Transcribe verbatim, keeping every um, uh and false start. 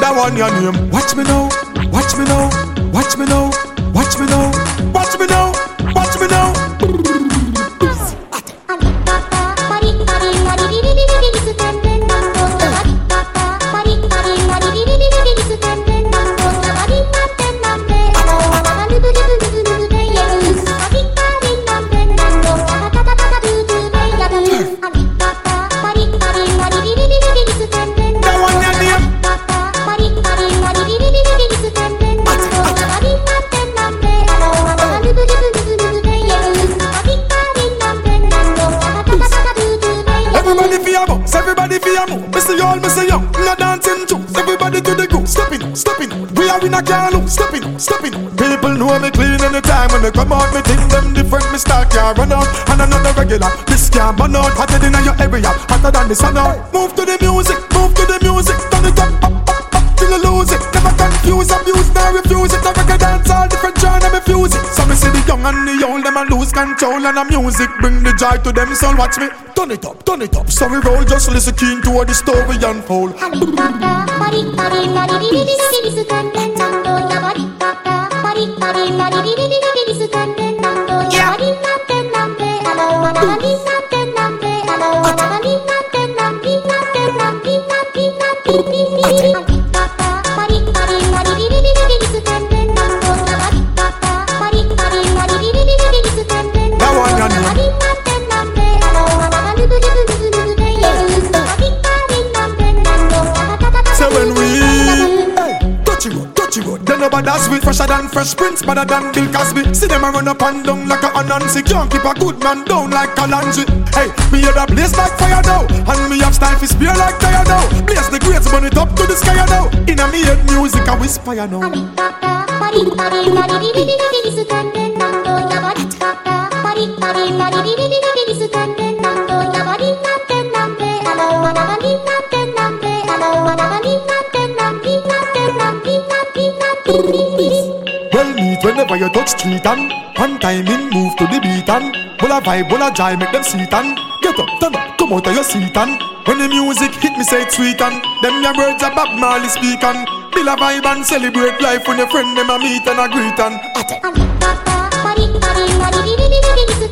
That one your name. Watch me now, watch me now, watch me now, watch me now, watch me now, watch me now. Everybody feel move, me see all, me see young, no dancing too. Everybody to the groove, stepping, stepping. We are in a car loop, stepping, stepping. People know me clean anytime when they come out. Me think them different, me start can't run out. And another regular, this can't burn out. Hotter than your area, hotter than the sun out. Move to the music, move to the music. Turn it up, up, up, up till you lose it. Never confuse, abuse, nor refuse it. I record dance all different genre, me fuse it. So me see the young and the old, them a lose control. And the music bring the joy to them, so watch me. Turn it up, turn it up, so we roll, just listen keen to what the story unfold. That's sweet, fresher than Fresh Prince, better than Bill Cosby. See them a run up and down like a Anansi. Can't keep a good man down like Kalanji. Hey, me hear the blaze like fire now, and me have style for spear like tire now. Blaze the grades, burn it up to the sky now. Inna me head music I whisper you know. Well meet whenever you touch street and one time in move to the beat and full a vibe, full a jive, make them sit and get up, turn up, come out of your seat and when the music hit me say it's sweet and them your words are Bob Marley speak and build a vibe and celebrate life when your friend them a meet and a greet and